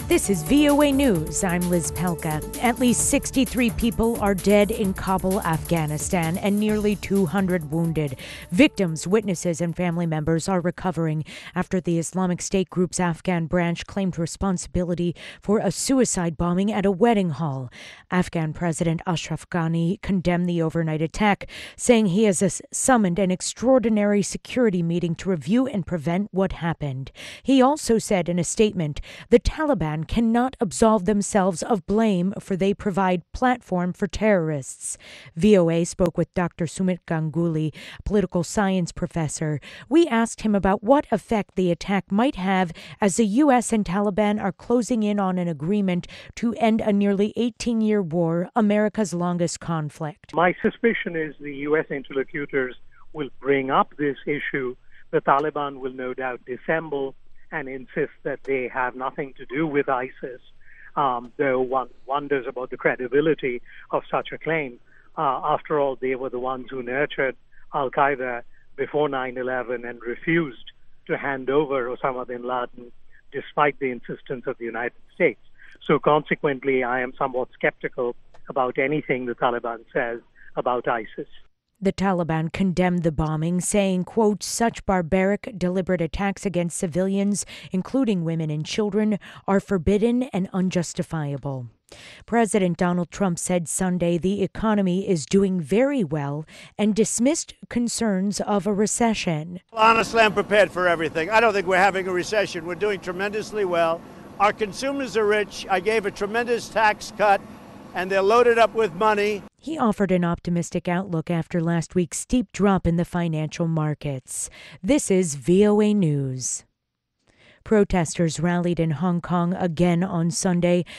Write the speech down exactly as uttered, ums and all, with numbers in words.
This is V O A News. I'm Liz Pelka. At least sixty-three people are dead in Kabul, Afghanistan, and nearly two hundred wounded. Victims, witnesses, and family members are recovering after the Islamic State group's Afghan branch claimed responsibility for a suicide bombing at a wedding hall. Afghan President Ashraf Ghani condemned the overnight attack, saying he has summoned an extraordinary security meeting to review and prevent what happened. He also said in a statement, the Taliban cannot absolve themselves of blame for they provide platform for terrorists. V O A spoke with Doctor Sumit Ganguly, political science professor. We asked him about what effect the attack might have as the U S and Taliban are closing in on an agreement to end a nearly eighteen-year war, America's longest conflict. My suspicion is the U S interlocutors will bring up this issue. The Taliban will no doubt dissemble and insist that they have nothing to do with ISIS, um, though one wonders about the credibility of such a claim. Uh, after all, they were the ones who nurtured al-Qaeda before nine eleven and refused to hand over Osama bin Laden despite the insistence of the United States. So consequently, I am somewhat skeptical about anything the Taliban says about ISIS. The Taliban condemned the bombing, saying, quote, such barbaric, deliberate attacks against civilians, including women and children, are forbidden and unjustifiable. President Donald Trump said Sunday the economy is doing very well and dismissed concerns of a recession. Honestly, I'm prepared for everything. I don't think we're having a recession. We're doing tremendously well. Our consumers are rich. I gave a tremendous tax cut, and they're loaded up with money. He offered an optimistic outlook after last week's steep drop in the financial markets. This is V O A News. Protesters rallied in Hong Kong again on Sunday